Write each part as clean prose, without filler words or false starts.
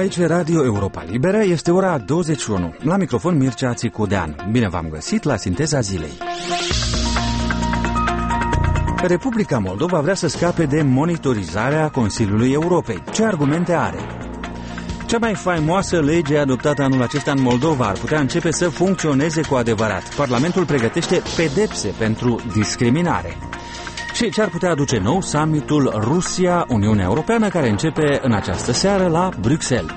Aici Radio Europa Liberă, este ora 21. La microfon Mircea Țicudean. Bine v-am găsit la Sinteza Zilei. Republica Moldova vrea să scape de monitorizarea Consiliului Europei. Ce argumente are? Cea mai faimoasă lege adoptată anul acesta în Moldova ar putea începe să funcționeze cu adevărat. Parlamentul pregătește pedepse pentru discriminare. Și ce ar putea aduce nou summitul Rusia-Uniunea Europeană, care începe în această seară la Bruxelles.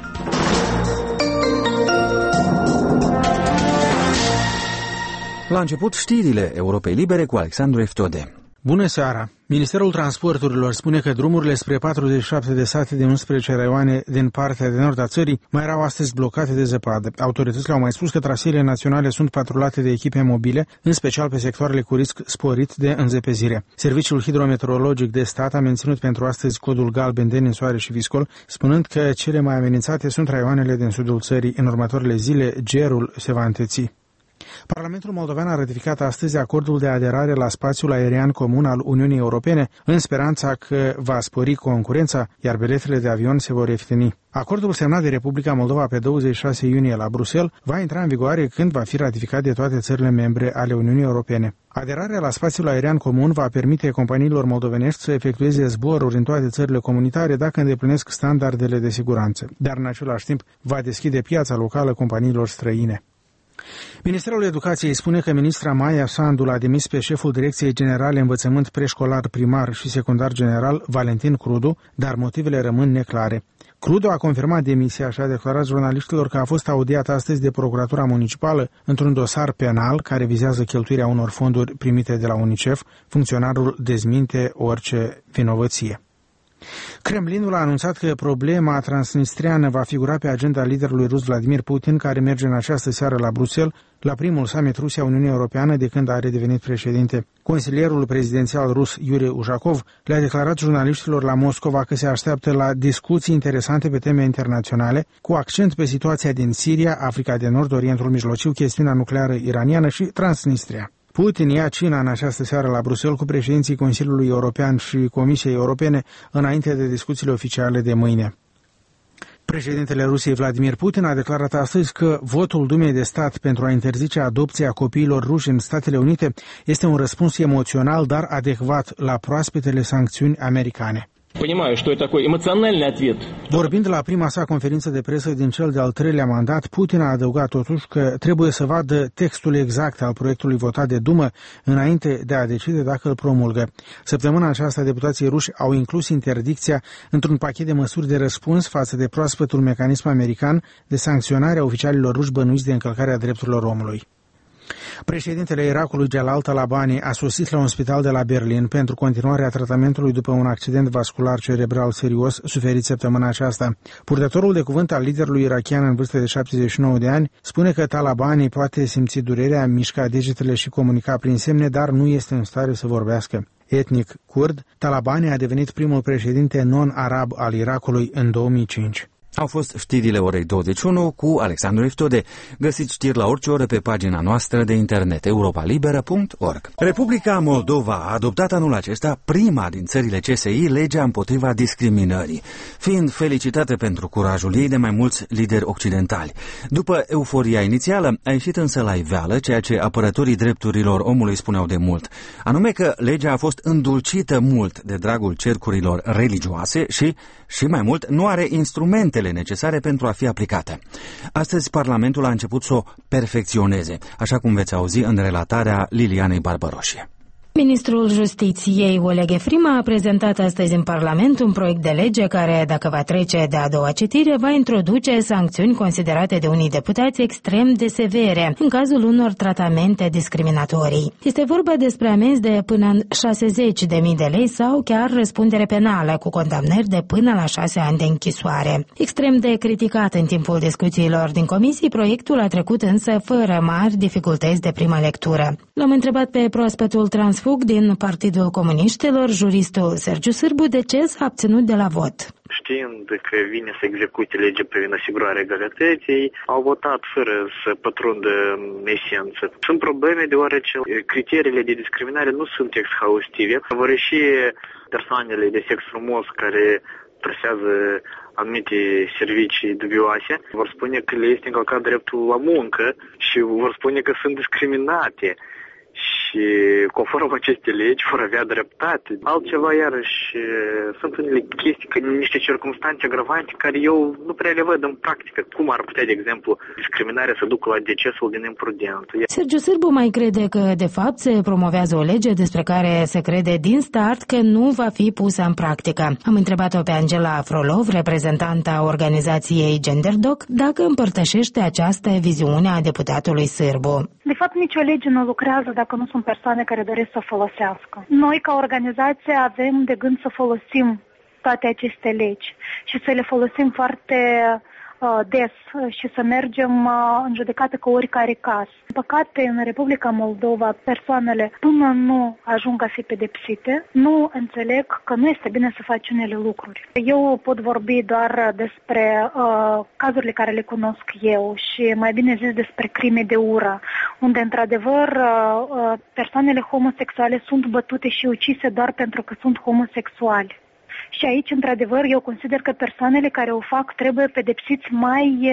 La început, știrile Europei Libere cu Alexandru Eftode. Bună seara! Ministerul Transporturilor spune că drumurile spre 47 de sate din 11 raioane din partea de nord a țării mai erau astăzi blocate de zăpadă. Autoritățile au mai spus că traseele naționale sunt patrulate de echipe mobile, în special pe sectoarele cu risc sporit de înzepezire. Serviciul hidrometeorologic de stat a menținut pentru astăzi codul galben de ninsoare și viscol, spunând că cele mai amenințate sunt raioanele din sudul țării. În următoarele zile, gerul se va înteți. Parlamentul moldovean a ratificat astăzi acordul de aderare la spațiul aerian comun al Uniunii Europene, în speranța că va spori concurența, iar biletele de avion se vor ieftini. Acordul semnat de Republica Moldova pe 26 iunie la Bruxelles va intra în vigoare când va fi ratificat de toate țările membre ale Uniunii Europene. Aderarea la spațiul aerian comun va permite companiilor moldovenești să efectueze zboruri în toate țările comunitare dacă îndeplinesc standardele de siguranță, dar în același timp va deschide piața locală companiilor străine. Ministerul Educației spune că ministra Maia Sandu l-a demis pe șeful Direcției Generale Învățământ Preșcolar, Primar și Secundar General, Valentin Crudu, dar motivele rămân neclare. Crudu a confirmat demisia și a declarat jurnaliștilor că a fost audiat astăzi de Procuratura Municipală într-un dosar penal care vizează cheltuirea unor fonduri primite de la UNICEF. Funcționarul dezminte orice vinovăție. Kremlinul a anunțat că problema transnistriană va figura pe agenda liderului rus Vladimir Putin, care merge în această seară la Bruxelles, la primul summit Rusia-Uniunea Europeană de când a redevenit președinte. Consilierul prezidențial rus Yuri Ushakov le-a declarat jurnaliștilor la Moscova că se așteaptă la discuții interesante pe teme internaționale, cu accent pe situația din Siria, Africa de Nord, Orientul Mijlociu, chestiunea nucleară iraniană și Transnistria. Putin ia cina în această seară la Bruxelles cu președinții Consiliului European și Comisiei Europene înainte de discuțiile oficiale de mâine. Președintele Rusiei Vladimir Putin a declarat astăzi că votul Dumei de Stat pentru a interzice adopția copiilor ruși în Statele Unite este un răspuns emoțional, dar adecvat la proaspetele sancțiuni americane. Vorbind la prima sa conferință de presă din cel de-al treilea mandat, Putin a adăugat totuși că trebuie să vadă textul exact al proiectului votat de Dumă înainte de a decide dacă îl promulgă. Săptămâna aceasta, deputații ruși au inclus interdicția într-un pachet de măsuri de răspuns față de proaspătul mecanism american de sancționare a oficialilor ruși bănuiți de încălcarea drepturilor omului. Președintele Irakului Jalal Talabani a sosit la un spital de la Berlin pentru continuarea tratamentului după un accident vascular cerebral serios suferit săptămâna aceasta. Purtătorul de cuvânt al liderului irakian în vârstă de 79 de ani spune că Talabani poate simți durerea, mișca degetele și comunica prin semne, dar nu este în stare să vorbească. Etnic kurd, Talabani a devenit primul președinte non-arab al Irakului în 2005. Au fost știrile orei 21 cu Alexandru Eftode. Găsiți știri la orice oră pe pagina noastră de internet europalibera.org. Republica Moldova a adoptat anul acesta prima din țările CSI legea împotriva discriminării, fiind felicitată pentru curajul ei de mai mulți lideri occidentali. După euforia inițială, a ieșit însă la iveală ceea ce apărătorii drepturilor omului spuneau de mult, anume că legea a fost îndulcită mult de dragul cercurilor religioase și mai mult nu are instrumentele necesare pentru a fi aplicată. Astăzi Parlamentul a început să o perfecționeze, așa cum veți auzi în relatarea Lilianei Barbaroșie. Ministrul Justiției Oleg Efrima a prezentat astăzi în Parlament un proiect de lege care, dacă va trece de a doua citire, va introduce sancțiuni considerate de unii deputați extrem de severe în cazul unor tratamente discriminatorii. Este vorba despre amenzi de până în 60.000 de lei sau chiar răspundere penală cu condamnări de până la 6 ani de închisoare. Extrem de criticat în timpul discuțiilor din comisii, proiectul a trecut însă fără mari dificultăți de prima lectură. L-am întrebat pe proaspătul transfug din Partidul Comuniștilor, juristul Sergiu Sârbu, de ce s-a abținut de la vot. Știind că vine să execute legea privind asigurarea egalității, au votat fără să pătrundă în esență. Sunt probleme deoarece criteriile de discriminare nu sunt exhaustive. Vor ieși persoanele de sex frumos care trasează anumite servicii dubioase, vor spune că le este încălcat dreptul la muncă și vor spune că sunt discriminate. Și conform aceste legi vor avea dreptate. Altceva, iarăși, sunt unele chestii, niște circumstanțe agravante care eu nu prea le văd în practică. Cum ar putea, de exemplu, discriminarea să ducă la decesul din imprudent? Sergiu Sârbu mai crede că, de fapt, se promovează o lege despre care se crede din start că nu va fi pusă în practică. Am întrebat-o pe Angela Frolov, reprezentanta organizației GenderDoc, dacă împărtășește această viziune a deputatului Sârbu. De fapt, nicio lege nu lucrează dacă nu sunt persoane care doresc să o folosească. Noi, ca organizație, avem de gând să folosim toate aceste legi și să le folosim foarte des și să mergem în judecată cu oricare caz. În păcate, în Republica Moldova, persoanele, până nu ajung a fi pedepsite, nu înțeleg că nu este bine să faci unele lucruri. Eu pot vorbi doar despre cazurile care le cunosc eu și mai bine zis despre crime de ură, unde într-adevăr persoanele homosexuale sunt bătute și ucise doar pentru că sunt homosexuali. Și aici, într-adevăr, eu consider că persoanele care o fac trebuie pedepsiți mai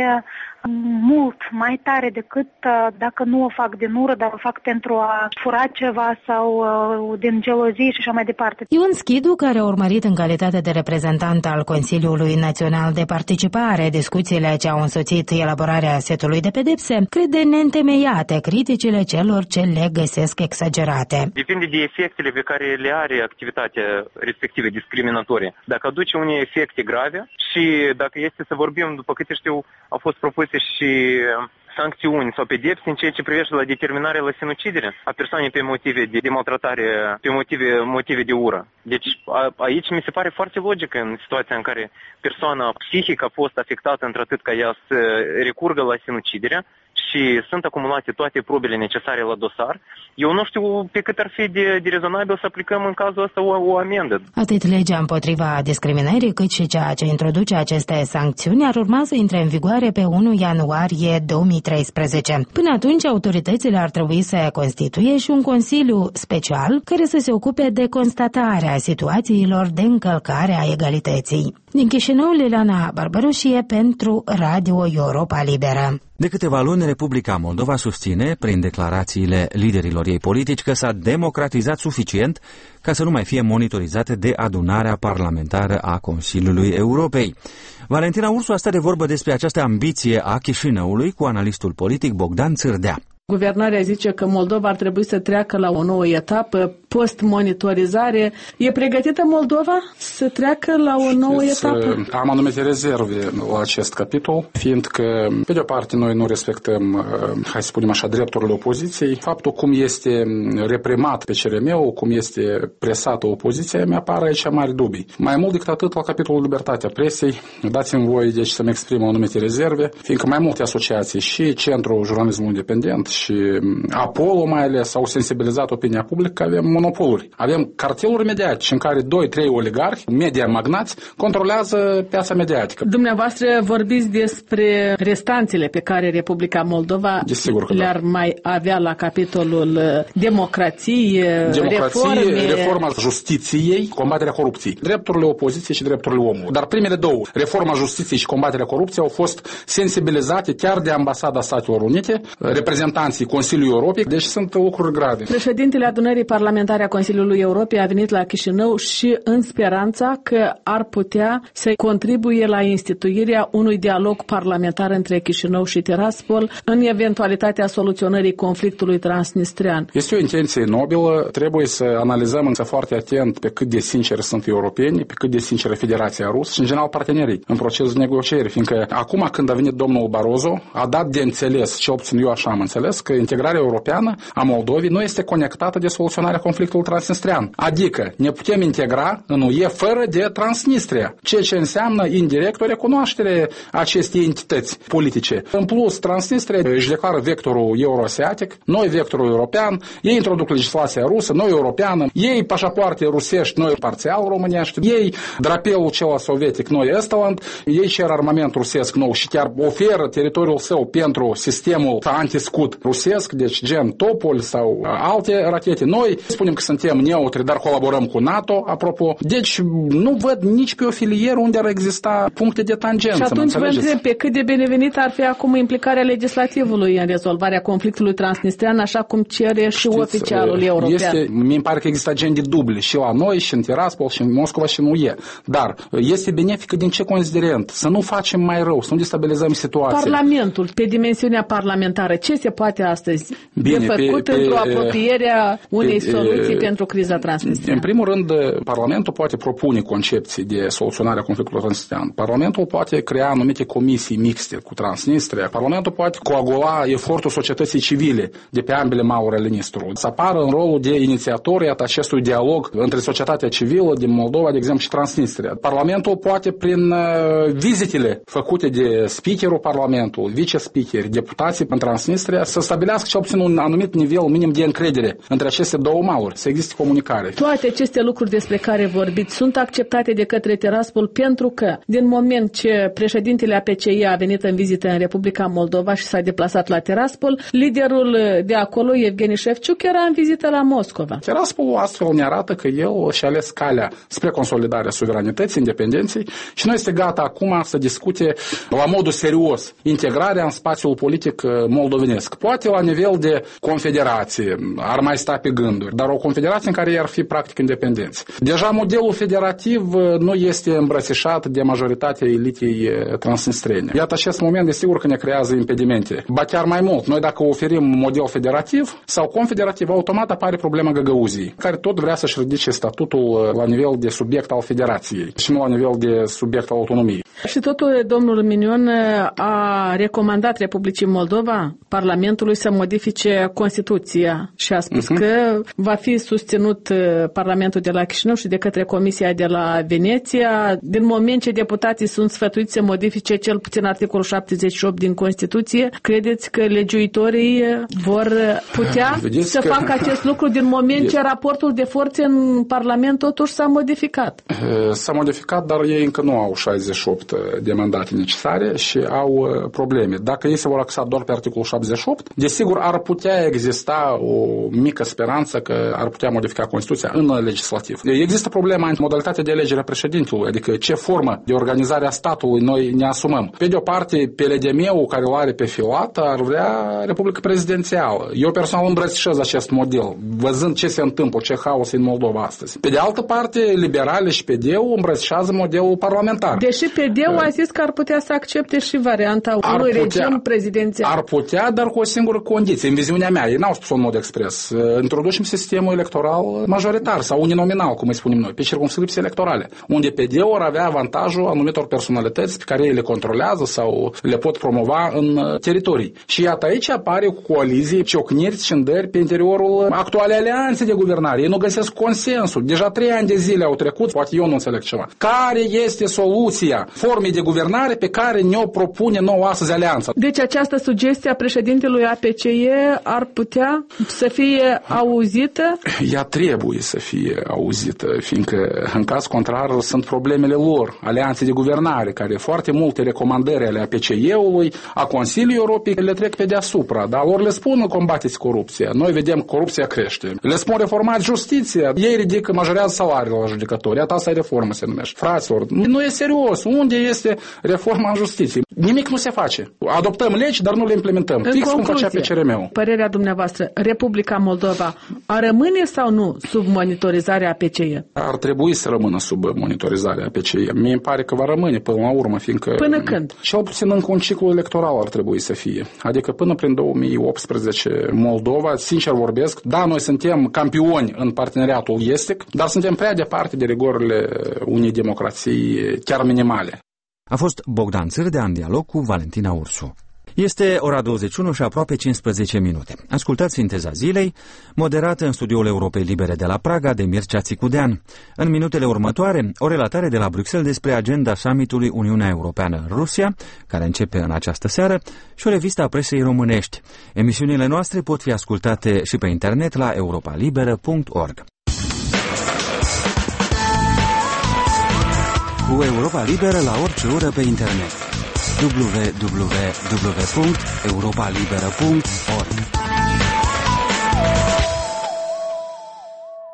mult, mai tare decât dacă nu o fac din ură, dar o fac pentru a fura ceva sau din gelozie și așa mai departe. Ion Schidu, care a urmărit în calitate de reprezentant al Consiliului Național de Participare discuțiile ce au însoțit elaborarea setului de pedepse, crede neîntemeiate criticile celor ce le găsesc exagerate. Depinde de efectele pe care le are activitatea respectivă discriminatorie. Dacă aduce unele efecte grave și dacă este să vorbim, după câte știu, au fost propuse și sancțiuni sau pedepse în ceea ce privește la determinarea la sinucidere a persoanei pe motive de maltratare, pe motive de ură. Deci aici mi se pare foarte logică în situația în care persoana psihică a fost afectată într-atât ca ea să recurgă la sinucidere și sunt acumulate toate probele necesare la dosar. Eu nu știu pe cât ar fi de rezonabil să aplicăm în cazul ăsta o amendă. Atât legea împotriva discriminării, cât și ceea ce introduce aceste sancțiuni ar urma să intre în vigoare pe 1 ianuarie 2013. Până atunci, autoritățile ar trebui să constituie și un consiliu special care să se ocupe de constatarea situațiilor de încălcare a egalității. Din Chișinău, Liliana Barbaroșie pentru Radio Europa Liberă. De câteva luni, Republica Moldova susține, prin declarațiile liderilor ei politici, că s-a democratizat suficient ca să nu mai fie monitorizate de adunarea parlamentară a Consiliului Europei. Valentina Ursu a stat de vorbă despre această ambiție a Chișinăului cu analistul politic Bogdan Țârdea. Guvernarea zice că Moldova ar trebui să treacă la o nouă etapă post-monitorizare. E pregătită Moldova să treacă la o nouă etapă? Am anumite rezerve la acest capitol, fiindcă, pe de-o parte, noi nu respectăm, hai să spunem așa, drepturile opoziției. Faptul cum este reprimat pe CRM-ul, cum este presată opoziția, mi-apar aici mari dubii. Mai mult decât atât, la capitolul libertatea presei, dați-mi voie, deci, să-mi exprim anumite rezerve, fiindcă mai multe asociații și Centrul Jurnalismului Independent și Apollo mai ales au sensibilizat opinia publică că avem monopoluri. Avem carteluri mediatice în care 2-3 oligarhi, media magnați, controlează piața mediatică. Dumneavoastră vorbiți despre restanțele pe care Republica Moldova le-ar mai avea la capitolul democrație, reforma justiției, combaterea corupției, drepturile opoziției și drepturile omului. Dar primele două, reforma justiției și combaterea corupției, au fost sensibilizate chiar de Ambasada Statelor Unite, reprezentanții Consiliului Europei, deci sunt lucruri grave. Președintele Adunării Parlamentare a Consiliului Europei a venit la Chișinău și în speranța că ar putea să contribuie la instituirea unui dialog parlamentar între Chișinău și Tiraspol în eventualitatea soluționării conflictului transnistrean. Este o intenție nobilă, trebuie să analizăm însă foarte atent pe cât de sinceri sunt europenii, pe cât de sinceră Federația Rusă și în general partenerii în procesul de negocieri, fiindcă acum când a venit domnul Barroso, a dat de înțeles, ce obțin eu așa am înțeles, că integrarea europeană a Moldovei nu este conectată de soluționarea conflictului transnistrean. Adică ne putem integra în UE fără de Transnistria, ceea ce înseamnă indirect o recunoaștere acestei entități politice. În plus, Transnistria își declară vectorul euroasiatic, noi vectorul european, ei introduc legislația rusă, noi europeană, ei pașapoarte rusești, noi parțial românești, ei drapelul cel sovietic, noi Estland, ei cer armament rusesc nou și chiar oferă teritoriul său pentru sistemul antiscut rusesc, deci gen Topol sau alte rachete. Noi spunem spunem că suntem neutri, dar colaborăm cu NATO, apropo. Deci nu văd nici pe o filieră unde ar exista puncte de tangență. Și atunci vă întreb pe cât de binevenit ar fi acum implicarea legislativului în rezolvarea conflictului transnistrian, așa cum cere și oficialul european. Mi pare că există agende duble și la noi, și în Tiraspol, și în Moscova, și în UE. Dar este benefică din ce considerent? Să nu facem mai rău, să nu destabilizăm situația. Parlamentul, pe dimensiunea parlamentară, ce se poate astăzi de făcut într-o apropiere a unei soluții pentru criza transnistriană? În primul rând, Parlamentul poate propune concepții de soluționare a conflictului transnistrian. Parlamentul poate crea anumite comisii mixte cu Transnistria. Parlamentul poate coagula efortul societății civile de pe ambele maluri ale Nistrului. Să apară în rolul de inițiator a acestui dialog între societatea civilă din Moldova, de exemplu, și Transnistria. Parlamentul poate, prin vizitele făcute de speakerul Parlamentului, vice-speakeri, deputații în Transnistria, să stabilească cel puțin un anumit nivel minim de încredere între aceste două maluri, să existe comunicare. Toate aceste lucruri despre care vorbiți sunt acceptate de către Tiraspol pentru că, din moment ce președintele APCI a venit în vizită în Republica Moldova și s-a deplasat la Tiraspol, liderul de acolo, Evgeni Șefciuc, era în vizită la Moscova. Tiraspol astfel ne arată că el și-a ales calea spre consolidarea suveranității, independenței și nu este gata acum să discute la modul serios integrarea în spațiul politic moldovenesc. Poate la nivel de confederație ar mai sta pe gânduri, dar o confederație în care ar fi practic independenți. Deja modelul federativ nu este îmbrățișat de majoritatea elitei transnistrene. Iată, acest moment desigur că ne creează impedimente. Ba chiar mai mult, noi dacă oferim model federativ sau confederativ, automat apare problema Găgăuziei, care tot vrea să-și ridice statutul la nivel de subiect al federației și nu la nivel de subiect al autonomiei. Și totul, domnul Minion a recomandat Republicii Moldova, Parlamentului, să modifice Constituția și a spus că va fi susținut Parlamentul de la Chișinău și de către Comisia de la Veneția, din moment ce deputații sunt sfătuiți să modifice cel puțin articolul 78 din Constituție. Credeți că legiuitorii vor putea să facă acest lucru din moment ce raportul de forțe în Parlament totuși s-a modificat? S-a modificat, dar ei încă nu au 68 de mandate necesare și au probleme. Dacă ei se vor axa doar pe articolul 78, desigur ar putea exista o mică speranță că ar putea modifica Constituția în legislativ. Există problema în modalitatea de alegere a președintelui, adică ce formă de organizare a statului noi ne asumăm. Pe de o parte, PLDM-ul care o are pe filat ar vrea Republică Prezidențială. Eu personal îmbrățișez acest model, văzând ce se întâmplă, ce haos în Moldova astăzi. Pe de altă parte, liberali și PD-ul îmbrățișează modelul parlamentar. Deși PD-ul a zis că ar putea să accepte și varianta unui regim prezidențial. Ar putea, dar cu o singură condiție. În viziunea mea, ei n-au spus-o în mod expres. Introducem sistemul electoral majoritar sau uninominal, cum îi spunem noi, pe circumscripții electorale, unde PD-ul ar avea avantajul anumitor personalități pe care ei le controlează sau le pot promova în teritorii. Și iată, aici apare cu coalizii, ciocniri, scindări pe interiorul actualei alianțe de guvernare. Ei nu găsesc consensul. Deja 3 ani de zile au trecut, poate eu nu înțeleg ceva. Care este soluția formei de guvernare pe care ne-o propune nouă astăzi alianța? Deci această sugestie a președintelui APCE ar putea să fie auzită? Ea trebuie să fie auzită, fiindcă în caz contrar sunt problemele lor, alianțe de guvernare, care foarte multe recomandări ale APCE-ului, a Consiliului Europei le trec pe deasupra, dar lor le spun combateți corupția. Noi vedem corupția crește. Le spun reformați justiția. Ei ridică, majorează salariile la judecători. Iată, asta e reformă, se numește. Fraților, nu e serios. Unde este reforma în justiție? Nimic nu se face. Adoptăm legi, dar nu le implementăm. Fix cum facea PCRM-ul. Părerea dumneavoastră, Republica Moldova a rămâne sau nu sub monitorizarea APCE? Ar trebui să rămână sub monitorizarea APCE. Mie îmi pare că va rămâne până la urmă, fiindcă... Până când? Cel puțin încă un ciclu electoral ar trebui să fie. Adică până prin 2018 Moldova, sincer vorbesc, da, noi suntem campioni în parteneriatul estic, dar suntem prea departe de rigorile unei democrații chiar minimale. A fost Bogdan Țârdea în dialog cu Valentina Ursu. Este ora 21 și aproape 15 minute. Ascultați Sinteza zilei, moderată în studioul Europei Libere de la Praga de Mircea Țicudean. În minutele următoare, o relatare de la Bruxelles despre agenda summitului Uniunea Europeană-Rusia, care începe în această seară, și o revistă a presei românești. Emisiunile noastre pot fi ascultate și pe internet la europalibera.org. Cu Europa Liberă la orice oră pe internet. www.europalibera.org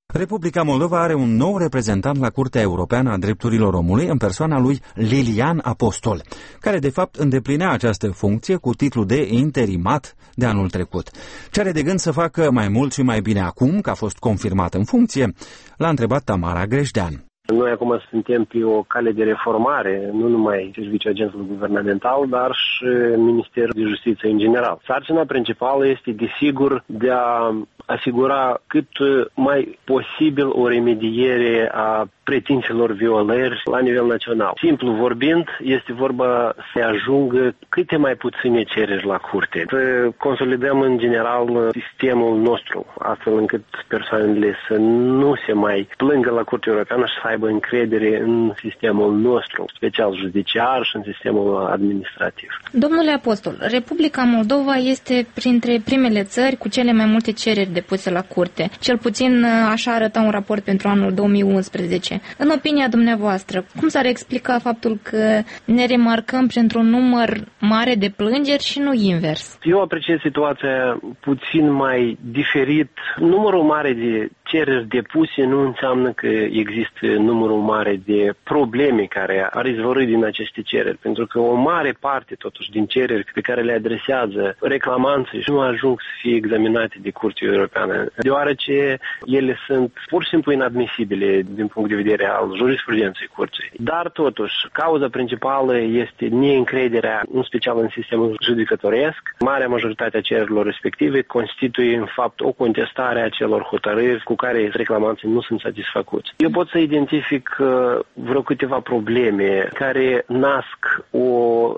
Republica Moldova are un nou reprezentant la Curtea Europeană a Drepturilor Omului în persoana lui Lilian Apostol, care de fapt îndeplinea această funcție cu titlu de interimat de anul trecut. Ce are de gând să facă mai mult și mai bine acum că a fost confirmat în funcție? L-a întrebat Tamara Grejdean. Noi acum suntem pe o cale de reformare, nu numai Serviciul Agenției Guvernamental, dar și Ministerul de Justiție în general. Sarcina principală este, desigur, de a asigura cât mai posibil o remediere a pretințelor violări la nivel național. Simplu vorbind, este vorba să ajungă câte mai puține cereri la curte. Să consolidăm în general sistemul nostru, astfel încât persoanele să nu se mai plângă la Curtea Europeană și să aibă încredere în sistemul nostru, special judiciar și în sistemul administrativ. Domnule Apostol, Republica Moldova este printre primele țări cu cele mai multe cereri depuse la curte. Cel puțin așa arăta un raport pentru anul 2011. În opinia dumneavoastră, cum s-ar explica faptul că ne remarcăm printr-un număr mare de plângeri și nu invers? Eu apreciez situația puțin mai diferit. Numărul mare de cereri depuse nu înseamnă că există numărul mare de probleme care ar izvorî din aceste cereri, pentru că o mare parte totuși din cereri pe care le adresează reclamanții nu ajung să fie examinate de Curtea Europeană, deoarece ele sunt pur și simplu inadmisibile din punct de vedere al jurisprudenței Curții. Dar totuși, cauza principală este neîncrederea, în special în sistemul judecătoresc. Marea majoritate a cererilor respective constituie în fapt o contestare a celor hotărâri cu care reclamanții nu sunt satisfăcuți. Eu pot să identific vreo câteva probleme care nasc o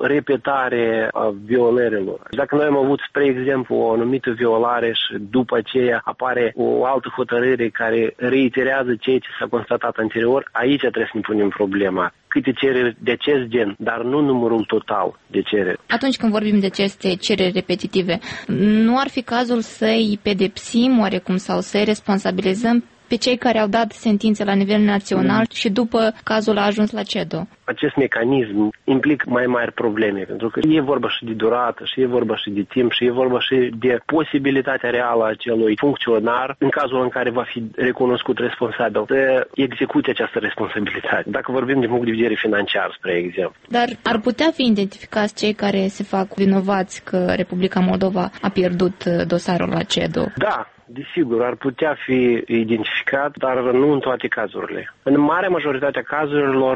repetare a violărilor. Dacă noi am avut, spre exemplu, o anumită violare și după aceea apare o altă hotărâre care reiterează ceea ce s-a constatat anterior, aici trebuie să ne punem problema. Câte cereri de acest gen, dar nu numărul total de cereri. Atunci când vorbim de aceste cereri repetitive, nu ar fi cazul să-i pedepsim oarecum sau să-i responsabilizăm pe cei care au dat sentințe la nivel național și după cazul a ajuns la CEDO? Acest mecanism implică mai mari probleme, pentru că e vorba și de durată, și e vorba și de timp, și e vorba și de posibilitatea reală a acelui funcționar, în cazul în care va fi recunoscut responsabil, să execute această responsabilitate. Dacă vorbim din punct de vedere financiar, spre exemplu. Dar ar putea fi identificați cei care se fac vinovați că Republica Moldova a pierdut dosarul la CEDO? Da. Desigur, ar putea fi identificat, dar nu în toate cazurile. În marea majoritate a cazurilor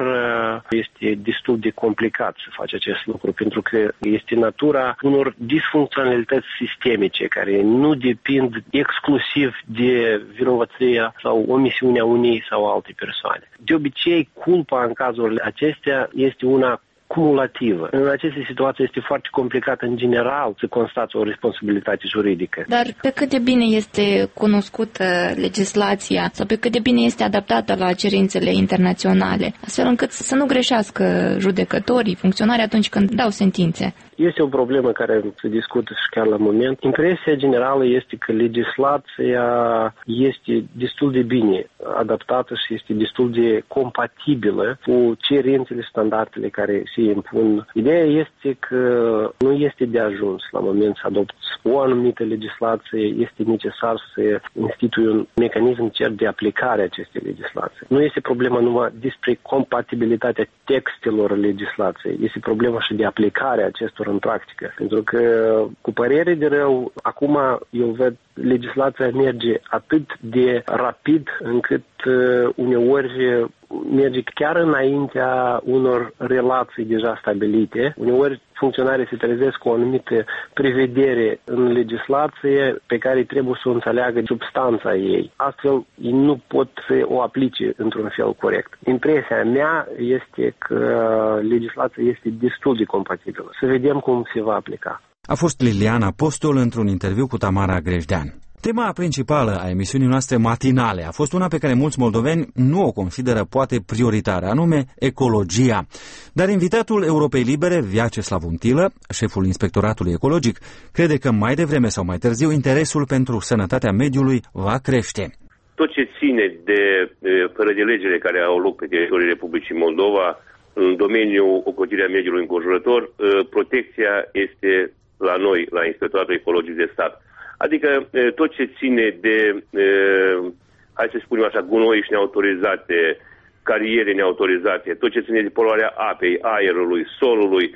este destul de complicat să faci acest lucru, pentru că este natura unor disfuncționalități sistemice care nu depind exclusiv de vinovăția sau omisiunea unei sau alte persoane. De obicei, culpa în cazurile acestea este una cumulativă. În aceste situații este foarte complicat în general să constați o responsabilitate juridică. Dar pe cât de bine este cunoscută legislația sau pe cât de bine este adaptată la cerințele internaționale, astfel încât să nu greșească judecătorii, funcționarii atunci când dau sentințe? Este o problemă care se discută și chiar la moment. Impresia generală este că legislația este destul de bine adaptată și este destul de compatibilă cu cerințele și standardele care se impun. Ideea este că nu este de ajuns la moment să adopți o anumită legislație, este necesar să institui un mecanism cert de aplicare a acestei legislații. Nu este problema numai despre compatibilitatea textelor legislației, este problema și de aplicare a acestor în practică. Pentru că, cu părere de rău, acum eu văd legislația merge atât de rapid încât uneori merge chiar înaintea unor relații deja stabilite. Uneori funcționarii se trezesc cu o anumită prevedere în legislație pe care trebuie să o înțeleagă substanța ei. Astfel, ei nu pot să o aplice într-un fel corect. Impresia mea este că legislația este destul de compatibilă. Să vedem cum se va aplica. A fost Lilian Apostol într-un interviu cu Tamara Grejdean. Tema principală a emisiunii noastre matinale a fost una pe care mulți moldoveni nu o consideră poate prioritară, anume ecologia. Dar invitatul Europei Libere, Vyacheslav Untilă, șeful Inspectoratului Ecologic, crede că mai devreme sau mai târziu interesul pentru sănătatea mediului va crește. Tot ce ține de predilegele care au loc pe teritoriul Republicii Moldova, în domeniul ocrotirea mediului înconjurător, protecția este la noi, la Inspectoratul Ecologic de Stat. Adică tot ce ține de hai să spunem așa, gunoi neautorizate, cariere neautorizate, tot ce ține de poluarea apei, aerului, solului,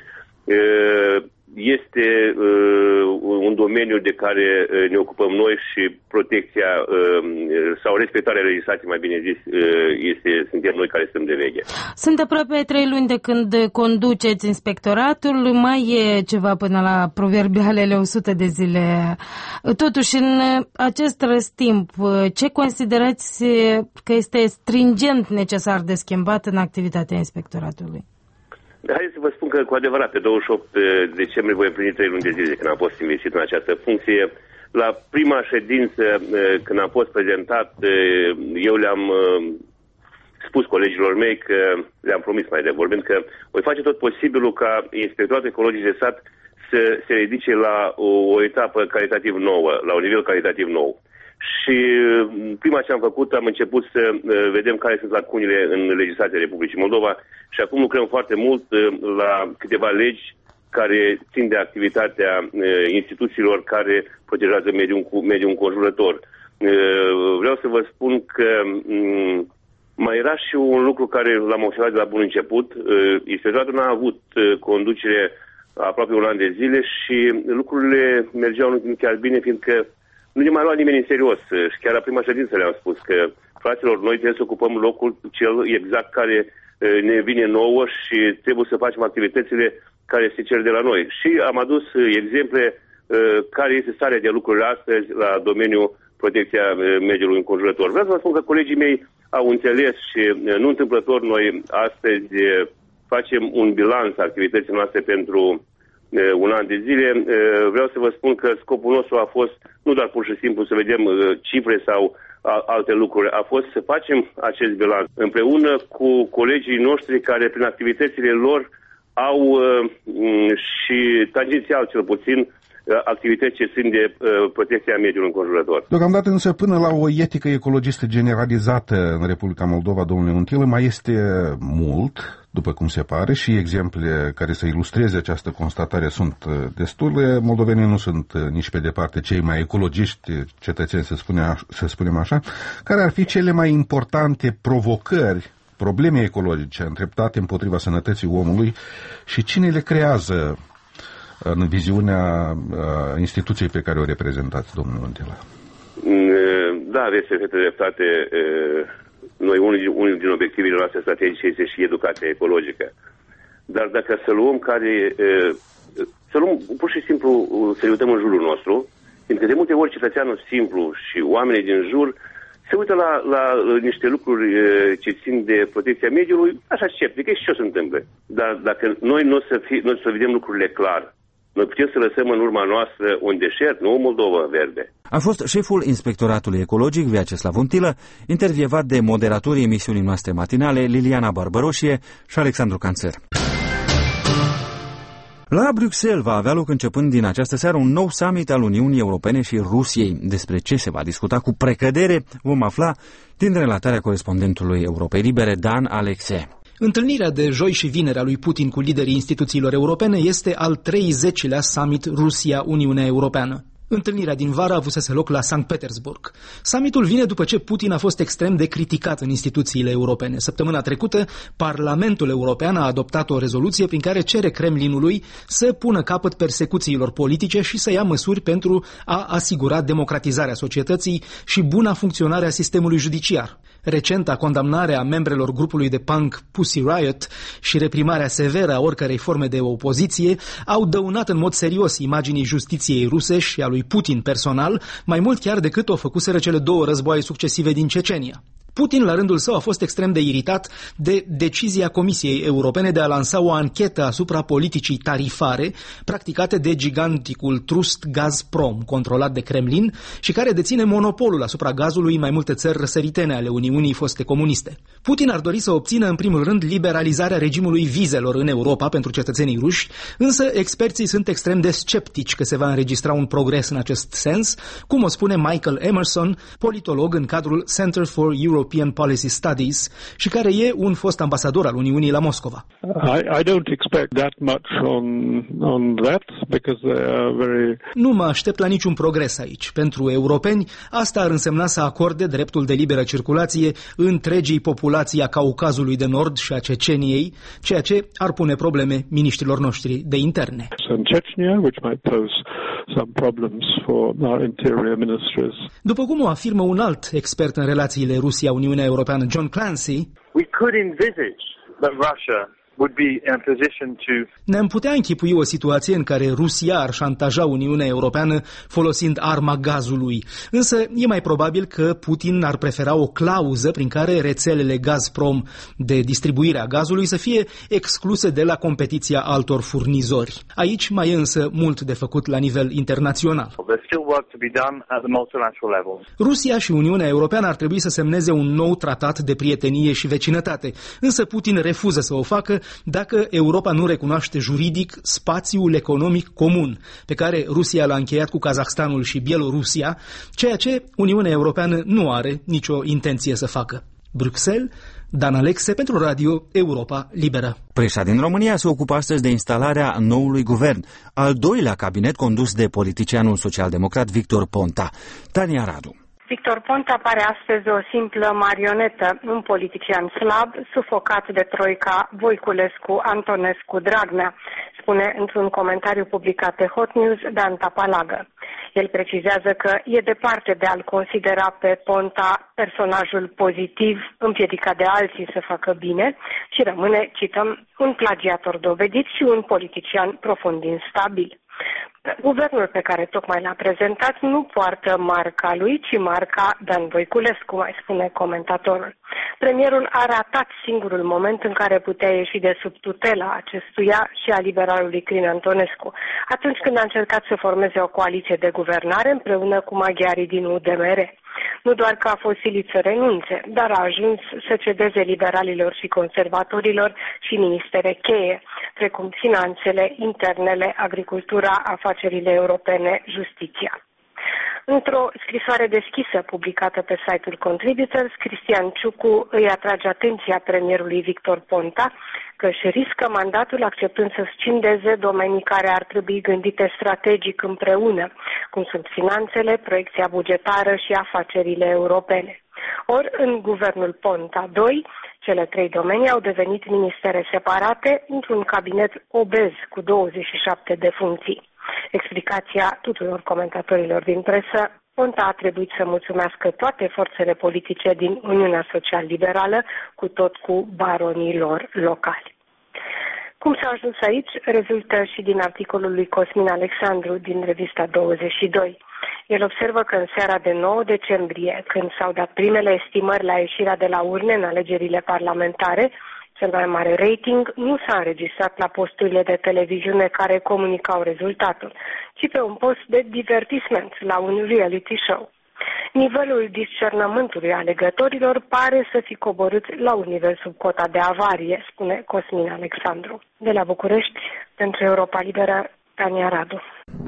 este un domeniu de care ne ocupăm noi și protecția sau respectarea legislației, mai bine zis, suntem noi care stăm de veche. Sunt aproape 3 luni de când conduceți inspectoratul, mai e ceva până la proverbialele 100 de zile. Totuși, în acest răstimp, ce considerați că este stringent necesar de schimbat în activitatea inspectoratului? Haideți să vă spun că, cu adevărat, pe 28 decembrie voi împlini 3 luni de zile când am fost investit în această funcție. La prima ședință, când am fost prezentat, eu le-am spus colegilor mei că le-am promis mai de vorbind că voi face tot posibilul ca Inspectoratul Ecologic de Stat să se ridice la o etapă calitativ nouă, la un nivel calitativ nou. Și prima ce am făcut, am început să vedem care sunt lacunile în legislația Republicii Moldova și acum lucrăm foarte mult la câteva legi care țin de activitatea instituțiilor care protejează mediul înconjurător. Vreau să vă spun că mai era și un lucru care l-am observat de la bun început. Inspectoratul n-a avut conducere aproape un an de zile și lucrurile mergeau nu chiar bine, fiindcă nu ne mai lua nimeni în serios. Și chiar la prima ședință le-am spus că, fraților, noi trebuie să ocupăm locul cel exact care ne vine nouă și trebuie să facem activitățile care se cer de la noi. Și am adus exemple care este starea de lucruri astăzi la domeniul protecția mediului înconjurător. Vreau să vă spun că colegii mei au înțeles și nu întâmplător noi astăzi facem un bilanț a activității noastre pentru un an de zile. Vreau să vă spun că scopul nostru a fost nu doar pur și simplu să vedem cifre sau alte lucruri, a fost să facem acest bilanț împreună cu colegii noștri care prin activitățile lor au și tangențial cel puțin activități ce țin de protecția mediului înconjurător. Deocamdată însă până la o etică ecologistă generalizată în Republica Moldova, domnule Untilă, mai este mult, după cum se pare, și exemple care să ilustreze această constatare sunt destule. Moldovenii nu sunt nici pe departe cei mai ecologiști cetățeni, să spunem așa. Care ar fi cele mai importante provocări, probleme ecologice îndreptate împotriva sănătății omului și cine le creează în viziunea instituției pe care o reprezentați, domnul Untilă? Da, aveți perfectă dreptate. Noi, unul din obiectivele noastre strategice este și educația ecologică. Dar dacă să luăm pur și simplu, să ne uităm în jurul nostru, pentru că de multe ori cetățeanul simplu și oamenii din jur se uită la niște lucruri ce țin de protecția mediului, așa sceptic, și ce o să întâmple. Dar dacă noi nu o să vedem lucrurile clar, noi putem să lăsăm în urma noastră un deșert, nu o Moldova verde. A fost șeful Inspectoratului Ecologic, Vyacheslav Untilă, intervievat de moderatorii emisiunii noastre matinale, Liliana Barbăroșie și Alexandru Canțăr. La Bruxelles va avea loc începând din această seară un nou summit al Uniunii Europene și Rusiei. Despre ce se va discuta cu precădere vom afla din relatarea corespondentului Europei Libere, Dan Alexe. Întâlnirea de joi și vineri a lui Putin cu liderii instituțiilor europene este al 30-lea summit Rusia-Uniunea Europeană. Întâlnirea din vară avusese loc la Sankt Petersburg. Summitul vine după ce Putin a fost extrem de criticat în instituțiile europene. Săptămâna trecută, Parlamentul European a adoptat o rezoluție prin care cere Kremlinului să pună capăt persecuțiilor politice și să ia măsuri pentru a asigura democratizarea societății și buna funcționare a sistemului judiciar. Recenta condamnare a membrelor grupului de punk Pussy Riot și reprimarea severă a oricărei forme de opoziție au dăunat în mod serios imaginii justiției ruse și a lui Putin personal, mai mult chiar decât o făcuseră cele două războaie succesive din Cecenia. Putin, la rândul său, a fost extrem de iritat de decizia Comisiei Europene de a lansa o anchetă asupra politicii tarifare practicate de giganticul trust Gazprom, controlat de Kremlin și care deține monopolul asupra gazului în mai multe țări răsăritene ale Uniunii foste comuniste. Putin ar dori să obțină, în primul rând, liberalizarea regimului vizelor în Europa pentru cetățenii ruși, însă experții sunt extrem de sceptici că se va înregistra un progres în acest sens, cum o spune Michael Emerson, politolog în cadrul Center for European European Policy Studies și care e un fost ambasador al Uniunii la Moscova. I don't expect that much on that because they are very... Nu mă aștept la niciun progres aici. Pentru europeni, asta ar însemna să acorde dreptul de liberă circulație întregii populații a Caucazului de Nord și a Ceceniei, ceea ce ar pune probleme miniștrilor noștri de interne. După cum o afirmă un alt expert în relațiile Rusia-Uniunea Europeană, John Clancy, ne-am putea închipui o situație în care Rusia ar șantaja Uniunea Europeană folosind arma gazului. Însă e mai probabil că Putin ar prefera o clauză prin care rețelele Gazprom de distribuire a gazului să fie excluse de la competiția altor furnizori. Aici mai e însă mult de făcut la nivel internațional. Rusia și Uniunea Europeană ar trebui să semneze un nou tratat de prietenie și vecinătate, însă Putin refuză să o facă dacă Europa nu recunoaște juridic spațiul economic comun pe care Rusia l-a încheiat cu Kazahstanul și Bielorusia, ceea ce Uniunea Europeană nu are nicio intenție să facă. Bruxelles, Dan Alexe pentru Radio Europa Liberă. Presa din România se ocupă astăzi de instalarea noului guvern, al doilea cabinet condus de politicianul social-democrat Victor Ponta. Tania Radu. Victor Ponta pare astăzi o simplă marionetă, un politician slab, sufocat de troica Voiculescu-Antonescu-Dragnea, spune într-un comentariu publicat pe Hot News Dan Tapalagă. El precizează că e departe de a-l considera pe Ponta personajul pozitiv, împiedicat de alții să facă bine și rămâne, cităm, un plagiator dovedit și un politician profund instabil. Guvernul pe care tocmai l-a prezentat nu poartă marca lui, ci marca Dan Voiculescu, mai spune comentatorul. Premierul a ratat singurul moment în care putea ieși de sub tutela acestuia și a liberalului Crin Antonescu, atunci când a încercat să formeze o coaliție de guvernare împreună cu maghiarii din UDMR. Nu doar că a fost silit să renunțe, dar a ajuns să cedeze liberalilor și conservatorilor și ministere cheie, precum finanțele, internele, agricultura, afacerile europene, justiția. Într-o scrisoare deschisă publicată pe site-ul Contributors, Cristian Ciucu îi atrage atenția premierului Victor Ponta că își riscă mandatul acceptând să scindeze domenii care ar trebui gândite strategic împreună, cum sunt finanțele, proiecția bugetară și afacerile europene. Ori în guvernul Ponta II, cele trei domenii au devenit ministere separate într-un cabinet obez cu 27 de funcții. Explicația tuturor comentatorilor din presă, Ponta a trebuit să mulțumească toate forțele politice din Uniunea Social-Liberală, cu baronii lor locali. Cum s-a ajuns aici, rezultă și din articolul lui Cosmin Alexandru din revista 22. El observă că în seara de 9 decembrie, când s-au dat primele estimări la ieșirea de la urne în alegerile parlamentare, cel mai mare rating nu s-a înregistrat la posturile de televiziune care comunicau rezultatul, ci pe un post de divertisment la un reality show. Nivelul discernământului alegătorilor pare să fi coborât la un nivel sub cota de avarie, spune Cosmin Alexandru. De la București, pentru Europa Liberă, Tania Radu.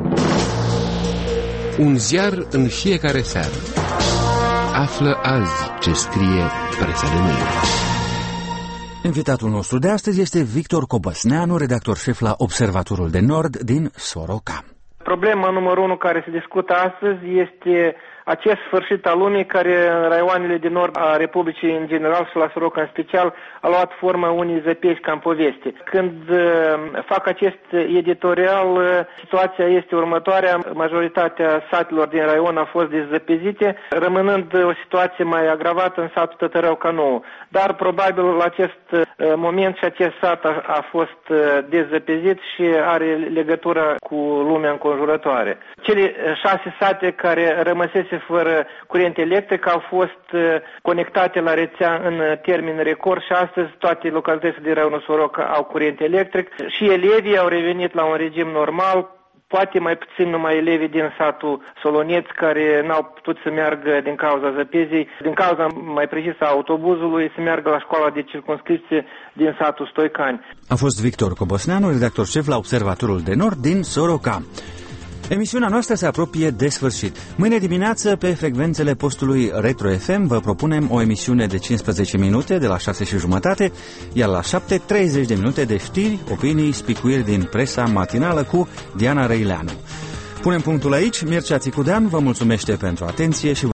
Un ziar în fiecare seară. Află azi ce scrie presa de mâine. Invitatul nostru de astăzi este Victor Cobăsneanu, redactor șef la Observatorul de Nord din Soroca. Problema numărul 1 care se discută astăzi este acest sfârșit al lumii care în raioanele din nord a Republicii în general și la Soroca în special a luat forma unei zăpezi ca în poveste. Când fac acest editorial, situația este următoarea. Majoritatea satelor din raion au fost dezăpezite, rămânând o situație mai agravată în satul Tătărău ca nou. Dar probabil la acest moment și acest sat a fost dezăpezit și are legătură cu lumea înconjurătoare. Cele 6 sate care rămăsese fără curent electric au fost conectate la rețea în termen record și astăzi toate localitățile din raionul Soroca au curent electric și elevii au revenit la un regim normal, poate mai puțin numai elevii din satul Soloneț care n-au putut să meargă din cauza zăpezii, din cauza mai precis a autobuzului, să meargă la școala de circumscripție din satul Stoicani. A fost Victor Cobăsneanu, redactor șef la Observatorul de Nord din Soroca. Emisiunea noastră se apropie de sfârșit. Mâine dimineață, pe frecvențele postului Retro FM, vă propunem o emisiune de 15 minute de la 6:30, iar la 7:30 de minute de știri, opinii, spicuiri din presa matinală cu Diana Răileanu. Punem punctul aici. Mircea Țicudean vă mulțumește pentru atenție și